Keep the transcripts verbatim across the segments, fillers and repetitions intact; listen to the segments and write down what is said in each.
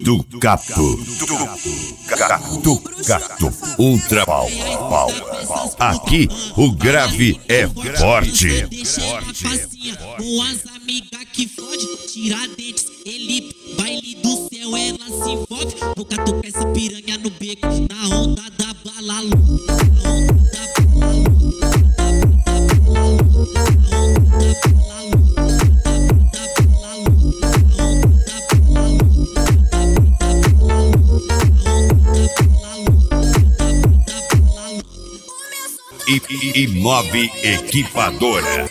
do Cato. Do Cato. Ultra Power. Aqui o grave é forte. Umas amigas que fode, Tiradentes, ele baile do céu, ela se envolve. Vou catucar essa piranha no beco, na onda da bala louca. E, e, e Mob Equipadora.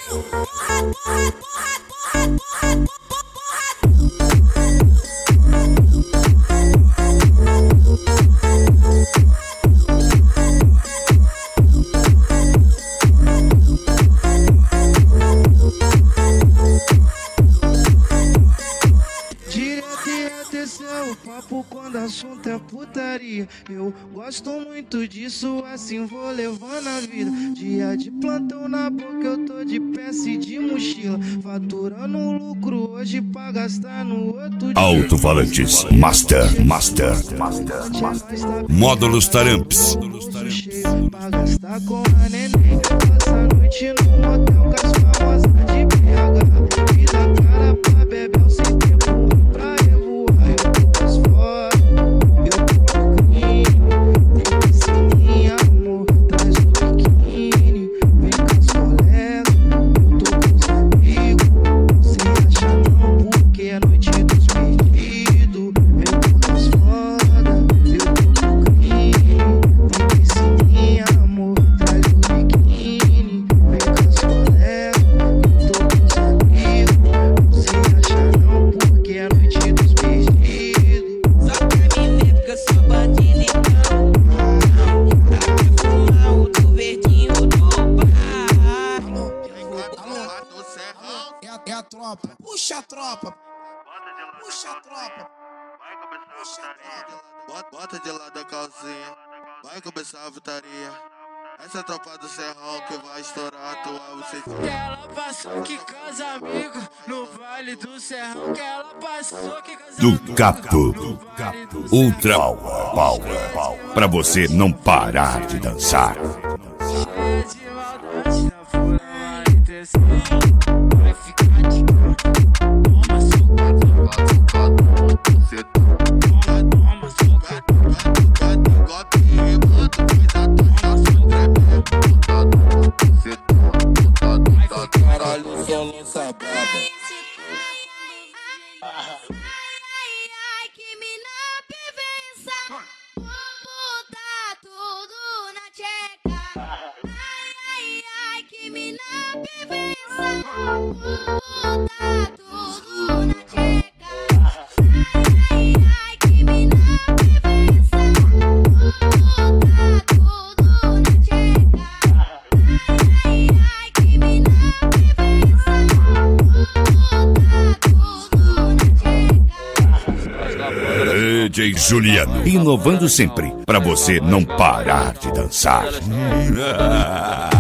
O papo quando assunto é putaria. Eu gosto muito disso, assim vou levando a vida. Dia de plantão na boca, eu tô de peça e de mochila. Faturando lucro hoje pra gastar no outro dia. Alto-falantes, Master, Master, Master, Master. Módulos Taramps. Pra gastar com a neném. Passa a noite no hotel com as famosas de B H. Vida cara pra beber, eu sei tempo pra revoar. Eu tô mais fora, eu tô clean. Tem piscininha, amor, traz o biquíni. Vem com as colegas, eu tô com os amigos. Não se acha não, porque é noite dos perdidos. Eu tô mais fora, eu tô clean. Tem piscininha, amor, traz o biquíni. Vem com as colegas, eu tô com os amigos. Não se acha não, porque é noite dos perdidos. Só quer me ver porque eu sou bandido então. Pra fumar o do verdinho do bar. É a tropa, puxa a tropa, puxa a tropa, puxa a tropa. Bota, bota de lado a calcinha, vai começar a putaria. Essa tropa do Serrão que vai estourar a tua bucetinha. Que ela passou que casa amigo no Vale do Serrão. Que ela passou que casa Do Cato. Ultra Power, Power, Power. Pra você não parar de dançar. cheia de maldade na furana intenção. Vai ficar de cara. Toma soca, toma soca, toma toma, toma soca, Caralho, só lança braba. Ai, ai, que mina pivença. Vou botar tudo na tcheca. Ai, ai, ai, que mina pivença. Vou botar tudo na tcheca. Ai, ai, que mina pivença. Vou botar tudo na tcheca. Ai, ai, que mina pivença. Vou botar tudo na tcheca. D J Juliano, inovando sempre, pra você não parar de dançar.